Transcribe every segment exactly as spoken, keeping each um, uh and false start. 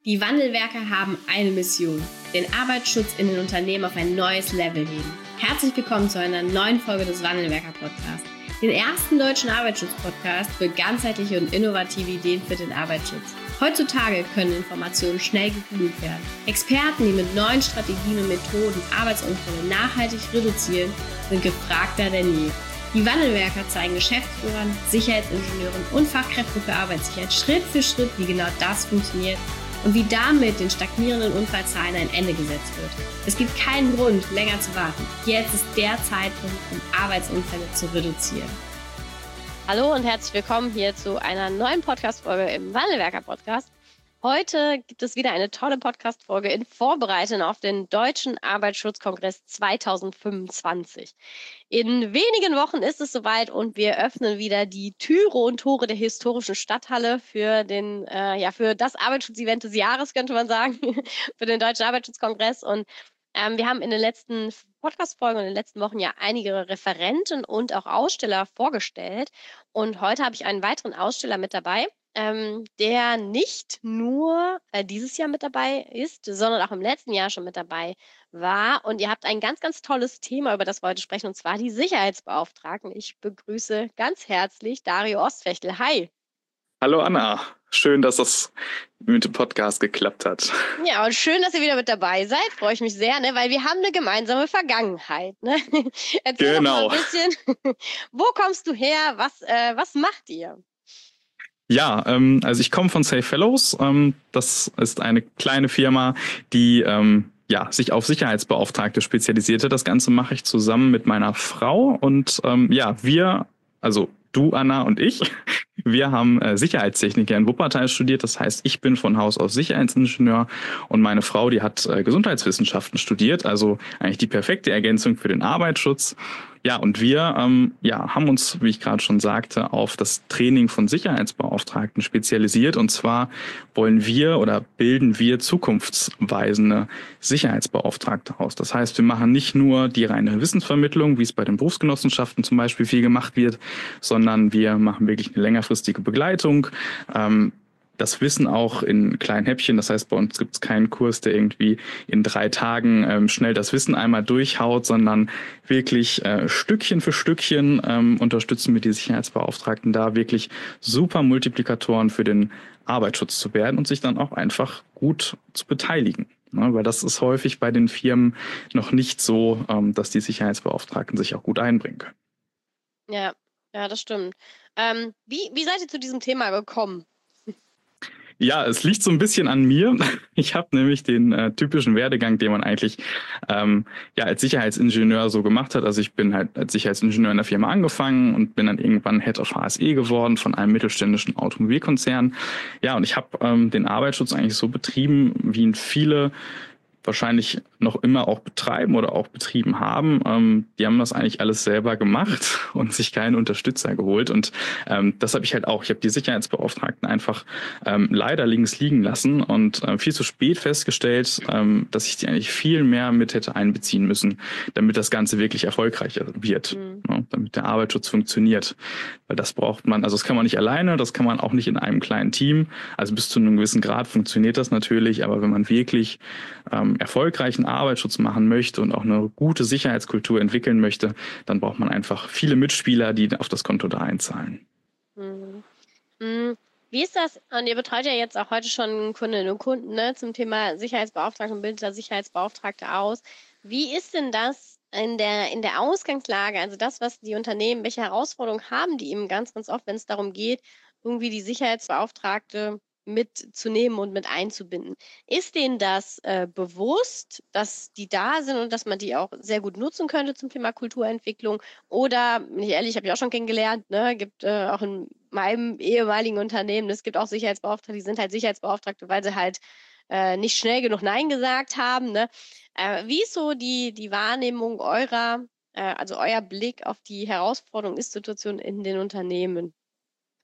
Die Wandelwerker haben eine Mission: den Arbeitsschutz in den Unternehmen auf ein neues Level heben. Herzlich willkommen zu einer neuen Folge des Wandelwerker-Podcasts, den ersten deutschen Arbeitsschutz-Podcast für ganzheitliche und innovative Ideen für den Arbeitsschutz. Heutzutage können Informationen schnell gegoogelt werden. Experten, die mit neuen Strategien und Methoden Arbeitsunfälle nachhaltig reduzieren, sind gefragter denn je. Die Wandelwerker zeigen Geschäftsführern, Sicherheitsingenieuren und Fachkräften für Arbeitssicherheit Schritt für Schritt, wie genau das funktioniert und wie damit den stagnierenden Unfallzahlen ein Ende gesetzt wird. Es gibt keinen Grund, länger zu warten. Jetzt ist der Zeitpunkt, um Arbeitsunfälle zu reduzieren. Hallo und herzlich willkommen hier zu einer neuen Podcast-Folge im Wandelwerker-Podcast. Heute gibt es wieder eine tolle Podcast-Folge in Vorbereitung auf den Deutschen Arbeitsschutzkongress zwanzig fünfundzwanzig. In wenigen Wochen ist es soweit und wir öffnen wieder die Türe und Tore der historischen Stadthalle für den, äh, ja, für das Arbeitsschutzevent des Jahres, könnte man sagen, für den Deutschen Arbeitsschutzkongress. Und ähm, wir haben in den letzten Podcast-Folgen und in den letzten Wochen ja einige Referenten und auch Aussteller vorgestellt. Und heute habe ich einen weiteren Aussteller mit dabei, ähm, der nicht nur äh, dieses Jahr mit dabei ist, sondern auch im letzten Jahr schon mit dabei war. Und ihr habt ein ganz, ganz tolles Thema, über das wir heute sprechen, und zwar die Sicherheitsbeauftragten. Ich begrüße ganz herzlich Dario Ostfechtel. Hi. Hallo Anna, schön, dass das mit dem Podcast geklappt hat. Ja, und schön, dass ihr wieder mit dabei seid. Freue ich mich sehr, ne? Weil wir haben eine gemeinsame Vergangenheit. Ne? Erzähl Genau. doch mal ein bisschen, wo kommst du her? Was, äh, was macht ihr? Ja, ähm, also ich komme von Safe Fellows. Ähm, das ist eine kleine Firma, die ähm, ja, sich auf Sicherheitsbeauftragte spezialisiert hat. Das Ganze mache ich zusammen mit meiner Frau. Und ähm, ja, wir, also du, Anna und ich, wir haben äh, Sicherheitstechnik in Wuppertal studiert. Das heißt, ich bin von Haus aus Sicherheitsingenieur und meine Frau, die hat äh, Gesundheitswissenschaften studiert. Also eigentlich die perfekte Ergänzung für den Arbeitsschutz. Ja, und wir ähm, ja, haben uns, wie ich gerade schon sagte, auf das Training von Sicherheitsbeauftragten spezialisiert. Und zwar wollen wir oder bilden wir zukunftsweisende Sicherheitsbeauftragte aus. Das heißt, wir machen nicht nur die reine Wissensvermittlung, wie es bei den Berufsgenossenschaften zum Beispiel viel gemacht wird, sondern wir machen wirklich eine längerfristige Begleitung. Ähm, Das Wissen auch in kleinen Häppchen. Das heißt, bei uns gibt es keinen Kurs, der irgendwie in drei Tagen ähm, schnell das Wissen einmal durchhaut, sondern wirklich äh, Stückchen für Stückchen ähm, unterstützen wir die Sicherheitsbeauftragten da, wirklich super Multiplikatoren für den Arbeitsschutz zu werden und sich dann auch einfach gut zu beteiligen. Ne, weil das ist häufig bei den Firmen noch nicht so, ähm, dass die Sicherheitsbeauftragten sich auch gut einbringen können. Ja, ja, das stimmt. Ähm, wie, wie seid ihr zu diesem Thema gekommen? Ja, es liegt so ein bisschen an mir. Ich habe nämlich den äh, typischen Werdegang, den man eigentlich ähm, ja als Sicherheitsingenieur so gemacht hat. Also ich bin halt als Sicherheitsingenieur in der Firma angefangen und bin dann irgendwann Head of H S E geworden von einem mittelständischen Automobilkonzern. Ja, und ich habe ähm, den Arbeitsschutz eigentlich so betrieben, wie ihn viele wahrscheinlich noch immer auch betreiben oder auch betrieben haben. Ähm, die haben das eigentlich alles selber gemacht und sich keinen Unterstützer geholt. Und ähm, das habe ich halt auch. Ich habe die Sicherheitsbeauftragten einfach ähm, leider links liegen lassen und äh, viel zu spät festgestellt, ähm, dass ich die eigentlich viel mehr mit hätte einbeziehen müssen, damit das Ganze wirklich erfolgreicher wird, mhm. ne? Damit der Arbeitsschutz funktioniert. Weil das braucht man, also das kann man nicht alleine, das kann man auch nicht in einem kleinen Team. Also bis zu einem gewissen Grad funktioniert das natürlich, aber wenn man wirklich ähm, erfolgreichen Arbeitsschutz machen möchte und auch eine gute Sicherheitskultur entwickeln möchte, dann braucht man einfach viele Mitspieler, die auf das Konto da einzahlen. Mhm. Mhm. Wie ist das? Und ihr betreut ja jetzt auch heute schon Kundinnen und Kunden, ne, zum Thema Sicherheitsbeauftragte und bildet da Sicherheitsbeauftragte aus. Wie ist denn das in der, in der Ausgangslage? Also das, was die Unternehmen, welche Herausforderungen haben die eben ganz, ganz oft, wenn es darum geht, irgendwie die Sicherheitsbeauftragte mitzunehmen und mit einzubinden. Ist denen das äh, bewusst, dass die da sind und dass man die auch sehr gut nutzen könnte zum Thema Kulturentwicklung? Oder, bin ich ehrlich, habe ich auch schon kennengelernt, ne, gibt äh, auch in meinem ehemaligen Unternehmen, es gibt auch Sicherheitsbeauftragte, die sind halt Sicherheitsbeauftragte, weil sie halt äh, nicht schnell genug Nein gesagt haben. Ne? Äh, wie ist so die, die Wahrnehmung eurer, äh, also euer Blick auf die Herausforderung, Ist-Situation in den Unternehmen?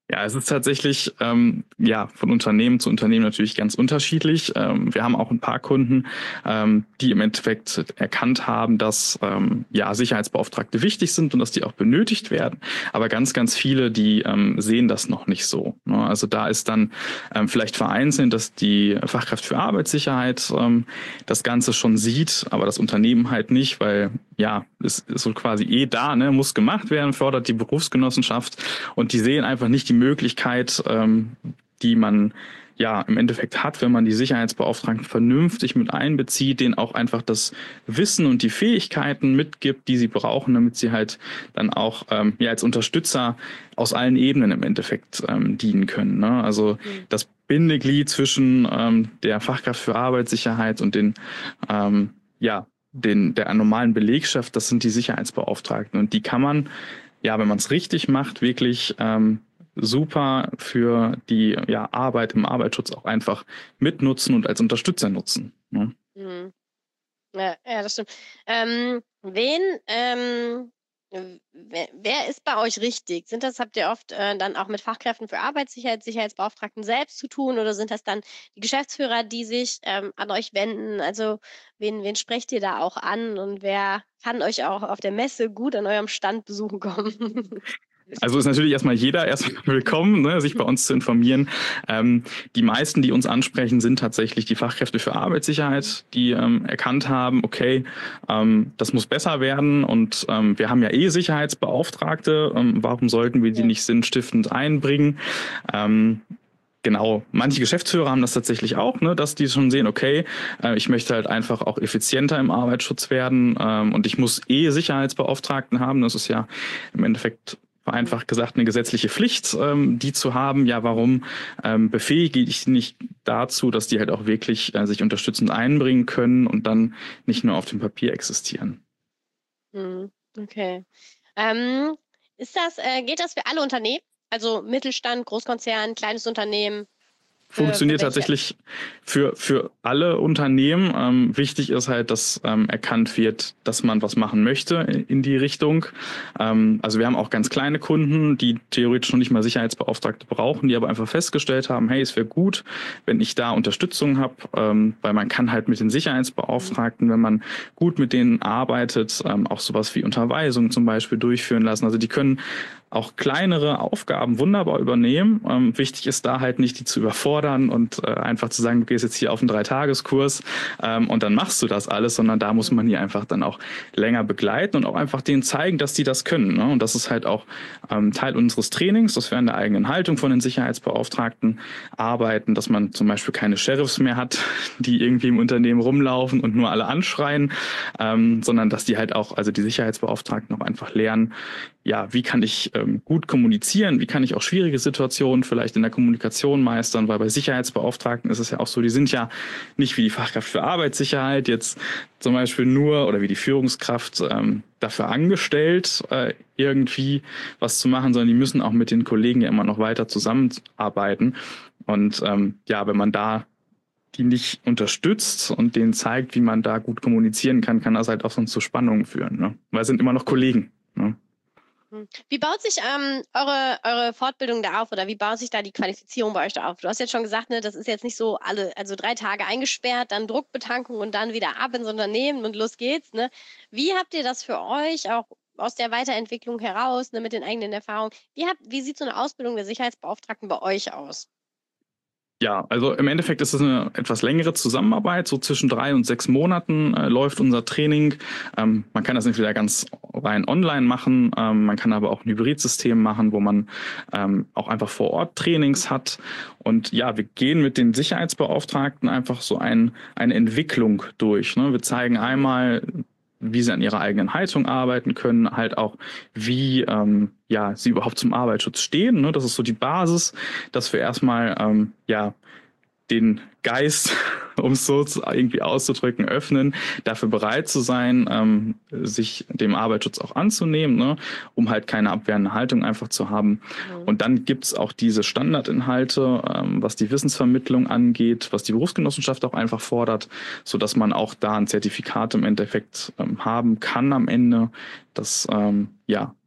Ja, es ist tatsächlich ähm, ja von Unternehmen zu Unternehmen natürlich ganz unterschiedlich. Ähm, wir haben auch ein paar Kunden, ähm, die im Endeffekt erkannt haben, dass ähm, ja Sicherheitsbeauftragte wichtig sind und dass die auch benötigt werden. Aber ganz, ganz viele, die ähm, sehen das noch nicht so. Ne? Also da ist dann ähm, vielleicht vereinzelt, dass die Fachkraft für Arbeitssicherheit ähm, das Ganze schon sieht, aber das Unternehmen halt nicht, weil ja, es ist so quasi eh da, ne, muss gemacht werden, fördert die Berufsgenossenschaft und die sehen einfach nicht die Möglichkeit, ähm, die man ja im Endeffekt hat, wenn man die Sicherheitsbeauftragten vernünftig mit einbezieht, denen auch einfach das Wissen und die Fähigkeiten mitgibt, die sie brauchen, damit sie halt dann auch ähm, ja als Unterstützer aus allen Ebenen im Endeffekt ähm, dienen können. Ne? Also mhm. das Bindeglied zwischen ähm, der Fachkraft für Arbeitssicherheit und den ähm, ja den der normalen Belegschaft, das sind die Sicherheitsbeauftragten und die kann man, ja, wenn man es richtig macht, wirklich ähm, super für die ja, Arbeit im Arbeitsschutz auch einfach mitnutzen und als Unterstützer nutzen. Ne? Mhm. Ja, ja, das stimmt. Ähm, wen, ähm, wer, wer ist bei euch richtig? Sind das, habt ihr oft äh, dann auch mit Fachkräften für Arbeitssicherheit, Sicherheitsbeauftragten selbst zu tun oder sind das dann die Geschäftsführer, die sich ähm, an euch wenden? Also wen, wen sprecht ihr da auch an und wer kann euch auch auf der Messe gut an eurem Stand besuchen kommen? Also ist natürlich erstmal jeder erstmal willkommen, ne, sich bei uns zu informieren. Ähm, die meisten, die uns ansprechen, sind tatsächlich die Fachkräfte für Arbeitssicherheit, die ähm, erkannt haben, okay, ähm, das muss besser werden und ähm, wir haben ja eh Sicherheitsbeauftragte, ähm, warum sollten wir die ja. nicht sinnstiftend einbringen? Ähm, Genau, manche Geschäftsführer haben das tatsächlich auch, ne, dass die schon sehen, okay, äh, ich möchte halt einfach auch effizienter im Arbeitsschutz werden ähm, und ich muss eh Sicherheitsbeauftragten haben. Das ist ja im Endeffekt vereinfacht gesagt eine gesetzliche Pflicht, ähm, die zu haben. Ja, warum ähm, befähige ich nicht dazu, dass die halt auch wirklich äh, sich unterstützend einbringen können und dann nicht nur auf dem Papier existieren? Hm, okay. Ähm, ist das, äh, geht das für alle Unternehmen? Also Mittelstand, Großkonzern, kleines Unternehmen? Für, für Funktioniert welche? tatsächlich für, für alle Unternehmen. Ähm, wichtig ist halt, dass ähm, erkannt wird, dass man was machen möchte in die Richtung. Ähm, also wir haben auch ganz kleine Kunden, die theoretisch noch nicht mal Sicherheitsbeauftragte brauchen, die aber einfach festgestellt haben, hey, es wäre gut, wenn ich da Unterstützung habe, ähm, weil man kann halt mit den Sicherheitsbeauftragten, wenn man gut mit denen arbeitet, ähm, auch sowas wie Unterweisung zum Beispiel durchführen lassen. Also die können auch kleinere Aufgaben wunderbar übernehmen. Ähm, wichtig ist da halt nicht, die zu überfordern und äh, einfach zu sagen, du gehst jetzt hier auf einen Dreitageskurs ähm, und dann machst du das alles, sondern da muss man die einfach dann auch länger begleiten und auch einfach denen zeigen, dass die das können. Ne? Und das ist halt auch ähm, Teil unseres Trainings, dass wir an der eigenen Haltung von den Sicherheitsbeauftragten arbeiten, dass man zum Beispiel keine Sheriffs mehr hat, die irgendwie im Unternehmen rumlaufen und nur alle anschreien, ähm, sondern dass die halt auch, also die Sicherheitsbeauftragten auch einfach lernen, ja, wie kann ich ähm, gut kommunizieren, wie kann ich auch schwierige Situationen vielleicht in der Kommunikation meistern, weil bei Sicherheitsbeauftragten ist es ja auch so, die sind ja nicht wie die Fachkraft für Arbeitssicherheit jetzt zum Beispiel nur oder wie die Führungskraft ähm, dafür angestellt, äh, irgendwie was zu machen, sondern die müssen auch mit den Kollegen ja immer noch weiter zusammenarbeiten. Und ähm, ja, wenn man da die nicht unterstützt und denen zeigt, wie man da gut kommunizieren kann, kann das halt auch sonst zu Spannungen führen, ne? Weil es sind immer noch Kollegen, ne? Wie baut sich ähm, eure, eure Fortbildung da auf oder wie baut sich da die Qualifizierung bei euch da auf? Du hast jetzt schon gesagt, ne, das ist jetzt nicht so alle, also drei Tage eingesperrt, dann Druckbetankung und dann wieder ab ins Unternehmen und los geht's. Ne? Wie habt ihr das für euch auch aus der Weiterentwicklung heraus, ne, mit den eigenen Erfahrungen? Wie, habt, wie sieht so eine Ausbildung der Sicherheitsbeauftragten bei euch aus? Ja, also im Endeffekt ist es eine etwas längere Zusammenarbeit. So zwischen drei und sechs Monaten äh, läuft unser Training. Ähm, man kann das entweder ganz rein online machen, ähm, man kann aber auch ein Hybridsystem machen, wo man ähm, auch einfach vor Ort Trainings hat. Und ja, wir gehen mit den Sicherheitsbeauftragten einfach so ein, eine Entwicklung durch. Ne? Wir zeigen einmal, wie sie an ihrer eigenen Haltung arbeiten können, halt auch, wie ähm, ja sie überhaupt zum Arbeitsschutz stehen. Ne? Das ist so die Basis, dass wir erstmal ähm, ja den Geist, um es so irgendwie auszudrücken, öffnen, dafür bereit zu sein, ähm, sich dem Arbeitsschutz auch anzunehmen, ne? Um halt keine abwehrende Haltung einfach zu haben. Mhm. Und dann gibt's auch diese Standardinhalte, ähm, was die Wissensvermittlung angeht, was die Berufsgenossenschaft auch einfach fordert, sodass man auch da ein Zertifikat im Endeffekt ähm, haben kann am Ende, das ähm, ja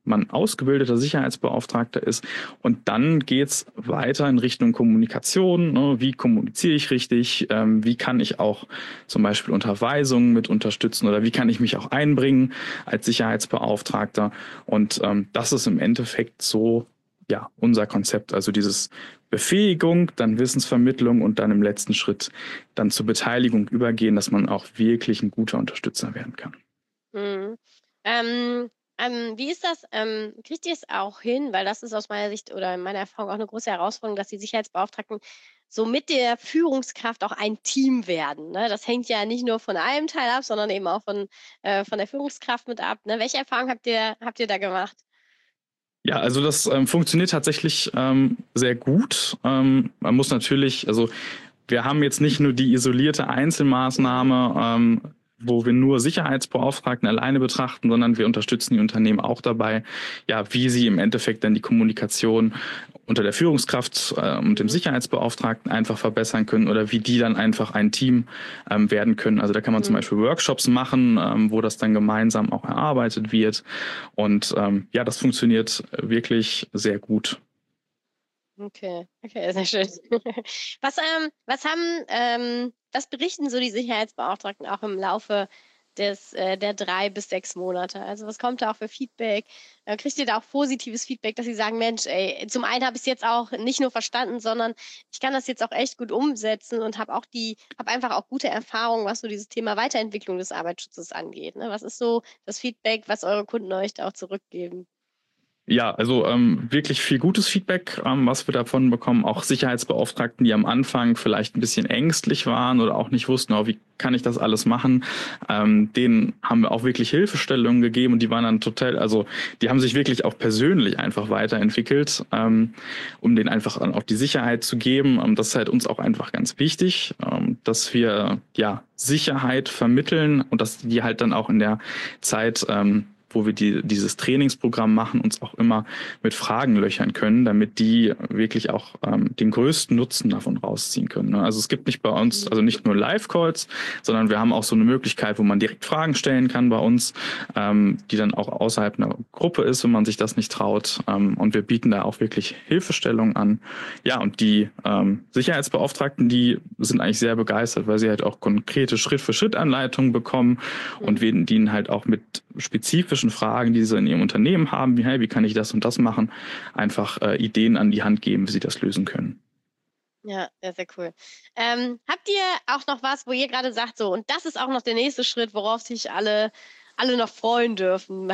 man ausgebildeter Sicherheitsbeauftragter ist. Und dann geht's weiter in Richtung Kommunikation. Ne? Wie kommuniziere ich richtig? Ähm, wie kann ich auch zum Beispiel Unterweisungen mit unterstützen oder wie kann ich mich auch einbringen als Sicherheitsbeauftragter? Und ähm, das ist im Endeffekt so ja unser Konzept. Also dieses Befähigung, dann Wissensvermittlung und dann im letzten Schritt dann zur Beteiligung übergehen, dass man auch wirklich ein guter Unterstützer werden kann. Mhm. Ähm, ähm, wie ist das? Ähm, kriegt ihr es auch hin? Weil das ist aus meiner Sicht oder in meiner Erfahrung auch eine große Herausforderung, dass die Sicherheitsbeauftragten so mit der Führungskraft auch ein Team werden. Ne? Das hängt ja nicht nur von einem Teil ab, sondern eben auch von, äh, von der Führungskraft mit ab. Ne? Welche Erfahrung habt ihr, habt ihr da gemacht? Ja, also das ähm, funktioniert tatsächlich ähm, sehr gut. Ähm, man muss natürlich, also wir haben jetzt nicht nur die isolierte Einzelmaßnahme, ähm, wo wir nur Sicherheitsbeauftragten alleine betrachten, sondern wir unterstützen die Unternehmen auch dabei, ja, wie sie im Endeffekt dann die Kommunikation unter der Führungskraft äh, und dem Sicherheitsbeauftragten einfach verbessern können oder wie die dann einfach ein Team ähm, werden können. Also da kann man mhm. zum Beispiel Workshops machen, ähm, wo das dann gemeinsam auch erarbeitet wird. Und ähm, ja, das funktioniert wirklich sehr gut. Okay, okay, sehr schön. Was, ähm, was haben, ähm, was berichten so die Sicherheitsbeauftragten auch im Laufe des, äh, der drei bis sechs Monate? Also was kommt da auch für Feedback? Äh, kriegt ihr da auch positives Feedback, dass sie sagen, Mensch, ey, zum einen habe ich es jetzt auch nicht nur verstanden, sondern ich kann das jetzt auch echt gut umsetzen und habe auch die, habe einfach auch gute Erfahrungen, was so dieses Thema Weiterentwicklung des Arbeitsschutzes angeht. Ne? Was ist so das Feedback, was eure Kunden euch da auch zurückgeben? Ja, also ähm, wirklich viel gutes Feedback, ähm, was wir davon bekommen. Auch Sicherheitsbeauftragten, die am Anfang vielleicht ein bisschen ängstlich waren oder auch nicht wussten, oh, wie kann ich das alles machen. Ähm, denen haben wir auch wirklich Hilfestellungen gegeben und die waren dann total, also die haben sich wirklich auch persönlich einfach weiterentwickelt, ähm, um denen einfach auch die Sicherheit zu geben. Ähm, das ist halt uns auch einfach ganz wichtig, ähm, dass wir ja Sicherheit vermitteln und dass die halt dann auch in der Zeit ähm, wo wir die, dieses Trainingsprogramm machen, uns auch immer mit Fragen löchern können, damit die wirklich auch ähm, den größten Nutzen davon rausziehen können. Ne? Also es gibt nicht bei uns, also nicht nur Live-Calls, sondern wir haben auch so eine Möglichkeit, wo man direkt Fragen stellen kann bei uns, ähm, die dann auch außerhalb einer Gruppe ist, wenn man sich das nicht traut. Ähm, und wir bieten da auch wirklich Hilfestellung an. Ja, und die ähm, Sicherheitsbeauftragten, die sind eigentlich sehr begeistert, weil sie halt auch konkrete Schritt-für-Schritt-Anleitungen bekommen mhm. und wir dienen halt auch mit spezifischen Fragen, die sie in ihrem Unternehmen haben, wie, hey, wie kann ich das und das machen, einfach äh, Ideen an die Hand geben, wie sie das lösen können. Ja, sehr, sehr cool. Ähm, habt ihr auch noch was, wo ihr gerade sagt, so, und das ist auch noch der nächste Schritt, worauf sich alle, alle noch freuen dürfen?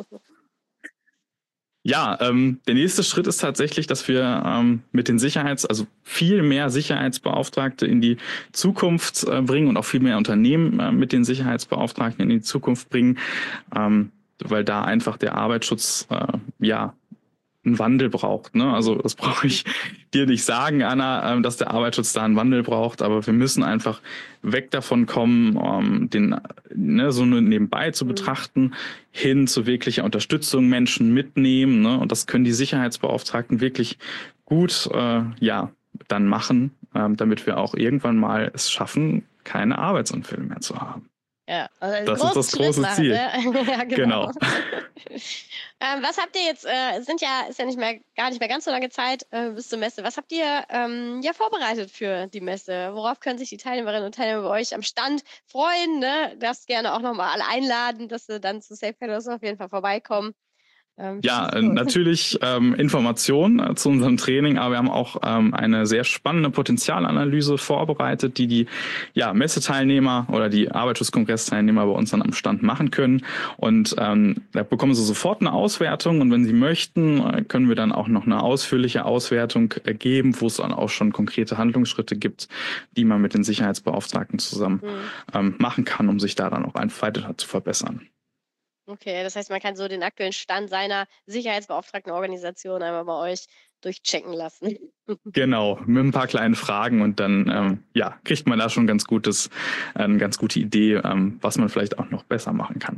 Ja, ähm, der nächste Schritt ist tatsächlich, dass wir ähm, mit den Sicherheits-, also viel mehr Sicherheitsbeauftragte in die Zukunft äh, bringen und auch viel mehr Unternehmen äh, mit den Sicherheitsbeauftragten in die Zukunft bringen, ähm, weil da einfach der Arbeitsschutz äh, ja einen Wandel braucht. Ne? Also das brauche ich dir nicht sagen, Anna, dass der Arbeitsschutz da einen Wandel braucht, aber wir müssen einfach weg davon kommen, um den ne, so nebenbei zu betrachten, hin zu wirklicher Unterstützung, Menschen mitnehmen. Ne? Und das können die Sicherheitsbeauftragten wirklich gut äh, ja dann machen, ähm, damit wir auch irgendwann mal es schaffen, keine Arbeitsunfälle mehr zu haben. Ja, also das ist das große machen, Ziel. Ne? Ja, genau. genau. ähm, was habt ihr jetzt, äh, sind ja, ist ja nicht mehr, gar nicht mehr ganz so lange Zeit äh, bis zur Messe. Was habt ihr ähm, ja vorbereitet für die Messe? Worauf können sich die Teilnehmerinnen und Teilnehmer bei euch am Stand freuen? Ne? Darfst gerne auch nochmal alle einladen, dass sie dann zu Safe Fellows auf jeden Fall vorbeikommen. Ähm, ja, natürlich ähm, Informationen äh, zu unserem Training, aber wir haben auch ähm, eine sehr spannende Potenzialanalyse vorbereitet, die die ja, Messeteilnehmer oder die Arbeitsschutzkongressteilnehmer bei uns dann am Stand machen können. Und ähm, da bekommen sie sofort eine Auswertung und wenn sie möchten, äh, können wir dann auch noch eine ausführliche Auswertung äh, geben, wo es dann auch schon konkrete Handlungsschritte gibt, die man mit den Sicherheitsbeauftragten zusammen mhm. ähm, machen kann, um sich da dann auch einfach weiter zu verbessern. Okay, das heißt, man kann so den aktuellen Stand seiner Sicherheitsbeauftragtenorganisation einmal bei euch durchchecken lassen. Genau, mit ein paar kleinen Fragen und dann ähm, ja, kriegt man da schon ganz gutes, eine ganz gute Idee, ähm, was man vielleicht auch noch besser machen kann.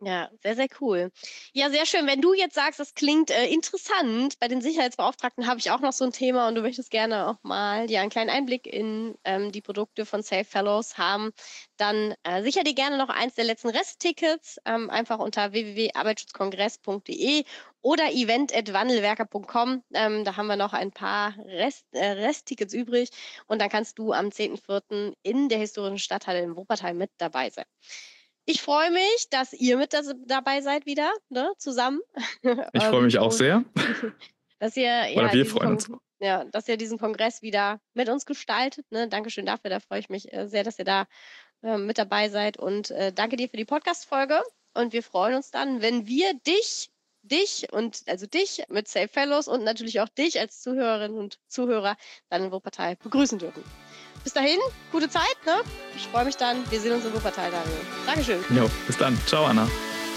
Ja, sehr, sehr cool. Ja, sehr schön. Wenn du jetzt sagst, das klingt äh, interessant, bei den Sicherheitsbeauftragten habe ich auch noch so ein Thema und du möchtest gerne auch mal ja einen kleinen Einblick in ähm, die Produkte von Safe Fellows haben, dann äh, sicher dir gerne noch eins der letzten Resttickets, ähm, einfach unter w w w punkt arbeitsschutzkongress punkt d e oder event at wandelwerker punkt com. Ähm, da haben wir noch ein paar Rest, äh, Resttickets übrig und dann kannst du am zehnten vierten in der historischen Stadthalle in Wuppertal mit dabei sein. Ich freue mich, dass ihr mit das, dabei seid wieder, ne, zusammen. Ich freue mich auch sehr. Dass ihr, ja, Oder wir diesen freuen uns. Kon- ja, dass ihr diesen Kongress wieder mit uns gestaltet. Ne? Dankeschön dafür, da freue ich mich äh, sehr, dass ihr da äh, mit dabei seid. Und äh, danke dir für die Podcast-Folge. Und wir freuen uns dann, wenn wir dich, dich und also dich mit Safe Fellows und natürlich auch dich als Zuhörerinnen und Zuhörer dann in Wuppertal begrüßen dürfen. Bis dahin, gute Zeit, ne? Ich freue mich dann. Wir sehen uns in Wuppertal, Daniel. Dankeschön. Jo, bis dann. Ciao, Anna.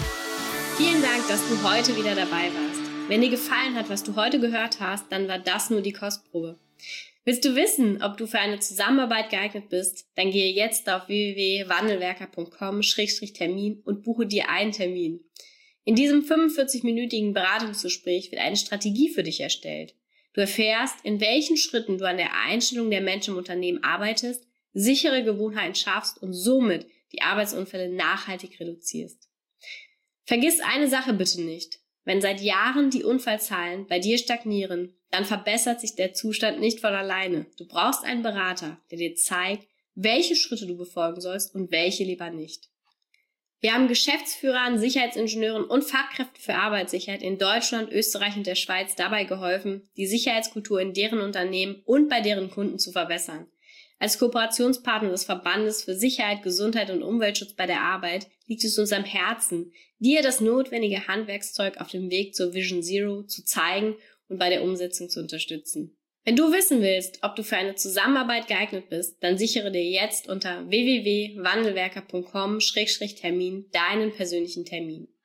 Vielen Dank, dass du heute wieder dabei warst. Wenn dir gefallen hat, was du heute gehört hast, dann war das nur die Kostprobe. Willst du wissen, ob du für eine Zusammenarbeit geeignet bist? Dann gehe jetzt auf w w w punkt wandelwerker punkt com Schrägstrich Termin und buche dir einen Termin. In diesem fünfundvierzig-minütigen Beratungsgespräch wird eine Strategie für dich erstellt. Du erfährst, in welchen Schritten du an der Einstellung der Menschen im Unternehmen arbeitest, sichere Gewohnheiten schaffst und somit die Arbeitsunfälle nachhaltig reduzierst. Vergiss eine Sache bitte nicht. Wenn seit Jahren die Unfallzahlen bei dir stagnieren, dann verbessert sich der Zustand nicht von alleine. Du brauchst einen Berater, der dir zeigt, welche Schritte du befolgen sollst und welche lieber nicht. Wir haben Geschäftsführern, Sicherheitsingenieuren und Fachkräften für Arbeitssicherheit in Deutschland, Österreich und der Schweiz dabei geholfen, die Sicherheitskultur in deren Unternehmen und bei deren Kunden zu verbessern. Als Kooperationspartner des Verbandes für Sicherheit, Gesundheit und Umweltschutz bei der Arbeit liegt es uns am Herzen, dir das notwendige Handwerkszeug auf dem Weg zur Vision Zero zu zeigen und bei der Umsetzung zu unterstützen. Wenn du wissen willst, ob du für eine Zusammenarbeit geeignet bist, dann sichere dir jetzt unter w w w punkt wandelwerker punkt com Schrägstrich Termin deinen persönlichen Termin.